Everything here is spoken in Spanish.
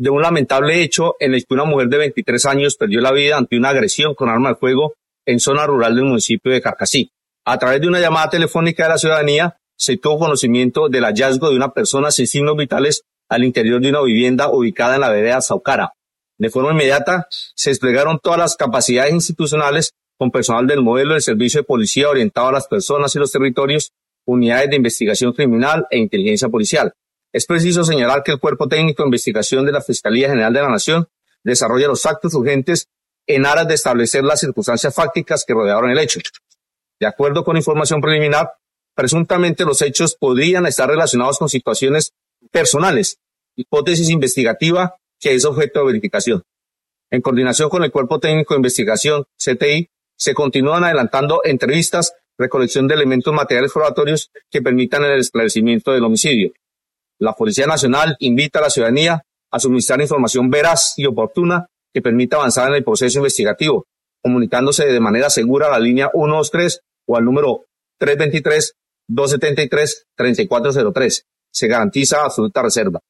de un lamentable hecho en el que una mujer de 23 años perdió la vida ante una agresión con arma de fuego en zona rural del municipio de Carcassí. A través de una llamada telefónica de la ciudadanía, se tuvo conocimiento del hallazgo de una persona sin signos vitales al interior de una vivienda ubicada en la vereda Saucara. De forma inmediata, se desplegaron todas las capacidades institucionales con personal del modelo del servicio de policía orientado a las personas y los territorios, unidades de investigación criminal e inteligencia policial. Es preciso señalar que el Cuerpo Técnico de Investigación de la Fiscalía General de la Nación desarrolla los actos urgentes en aras de establecer las circunstancias fácticas que rodearon el hecho. De acuerdo con información preliminar, presuntamente los hechos podrían estar relacionados con situaciones personales, hipótesis investigativa que es objeto de verificación. En coordinación con el Cuerpo Técnico de Investigación, CTI, se continúan adelantando entrevistas, recolección de elementos materiales probatorios que permitan el esclarecimiento del homicidio. La Policía Nacional invita a la ciudadanía a suministrar información veraz y oportuna que permita avanzar en el proceso investigativo, comunicándose de manera segura a la línea 123 o al número 323-273-3403. Se garantiza absoluta reserva.